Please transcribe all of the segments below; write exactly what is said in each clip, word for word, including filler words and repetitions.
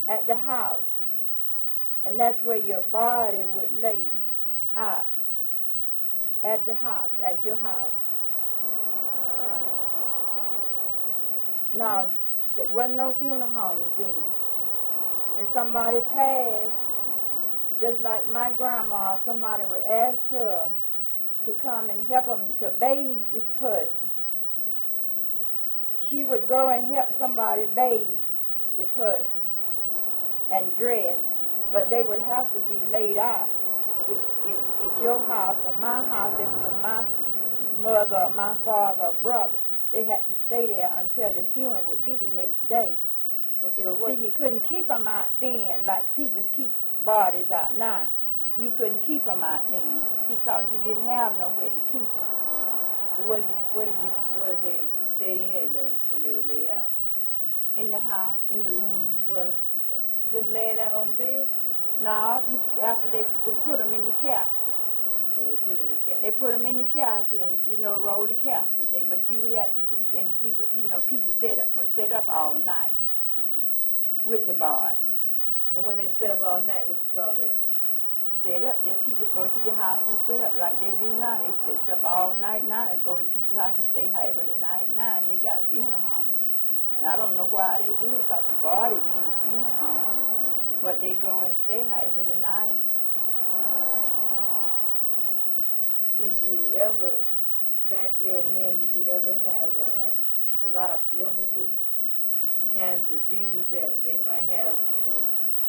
at the house. And that's where your body would lay out, at the house, at your house. Now, there wasn't no funeral homes then. When somebody passed, just like my grandma, somebody would ask her to come and help them to bathe this person. She would go and help somebody bathe the person and dress, but they would have to be laid out. It's it, it's your house or my house. If it was my mother or my father or brother, they had to stay there until the funeral would be the next day. Okay, well, what? So you couldn't keep them out then like people keep bodies out now. Uh-huh. You couldn't keep them out then because you didn't have nowhere to keep them. Uh-huh. What did you? What did you? What did they stay in though when they were laid out? In the house, in the room. Well, just laying out on the bed? No, you after they would put them in the casket. Oh, they put it in a casket. They put them in the casket and you know roll the casket there. But you had and we would, you know people set up was set up all night Mm-hmm. with the body. And when they set up all night, what do you call that? Set up. Just people go to your house and set up like they do now. They set up all night now. They go to people's house and stay half of the night now, and they got funeral homes. And I don't know why they do it, because the body be in the funeral home. But they go and stay half of the night. Did you ever, back there and then, did you ever have uh, a lot of illnesses, kinds of diseases that they might have, you know?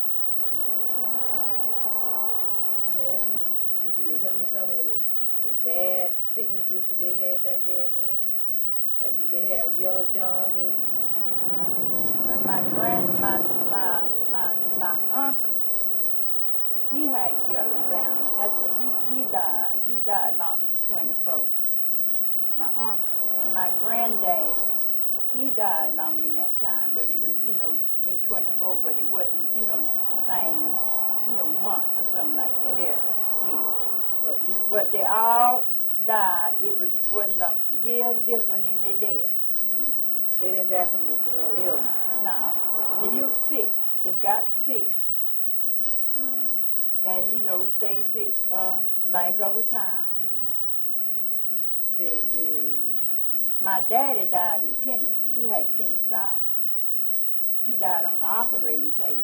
Well, did you remember some of the, the bad sicknesses that they had back there and then? Like, did they have yellow jaundice? when my grand, my, my, my, my uncle, he had yellow jaundice. That's what he, he died. He died long in twenty-four. My uncle. And my granddad, he died long in that time, but it was, you know, in twenty-four, but it wasn't, you know, the same, you know, month or something like that. Yeah. Yeah. But you, But they all died. It was wasn't a years different in their death. they didn't die from, you know, illness. No. When They you, just sick. Just got sick. uh, And, you know, stay sick uh, like over time. the, the, My daddy died with penis. He had penicillin. He died on the operating table.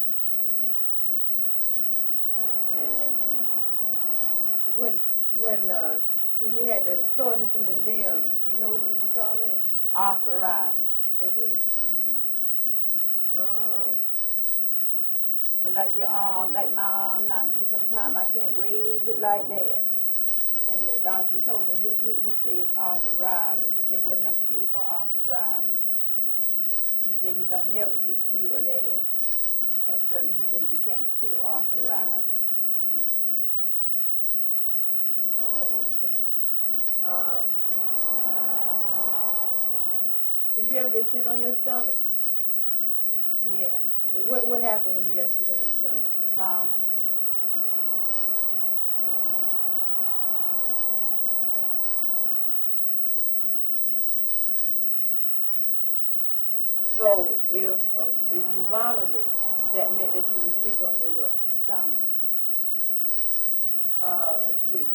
and uh, when, when, uh, when you had the soreness in your limbs, you know what they used to call that? Arthritis. That's it. Oh. Like your arm, like my arm now. Be sometimes I can't raise it like that. And the doctor told me, he, he, he said it's arthritis. He said wasn't no cure for arthritis. Uh-huh. He said you don't never get cured of that. That's something he said you can't cure arthritis. Uh-huh. Oh, okay. Um, did you ever get sick on your stomach? Yeah, What what happened when you got sick on your stomach? vomit. So if uh, if you vomited, that meant that you were sick on your what? Stomach. Uh, let's see.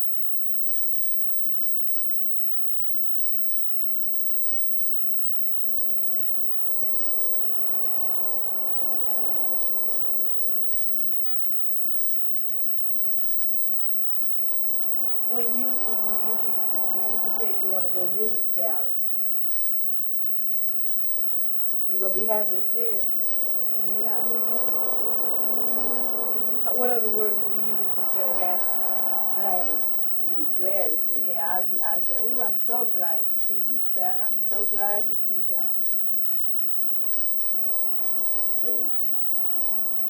When you when you you can you, you say you want to go visit Sally, you gonna be happy to see her. Yeah, I'd be happy to see you. How- What other word would we use instead of happy? Glad. You'd be glad to see. Yeah, I'd, be, I'd say, oh, I'm so glad to see you, Sal. I'm so glad to see y'all. Okay.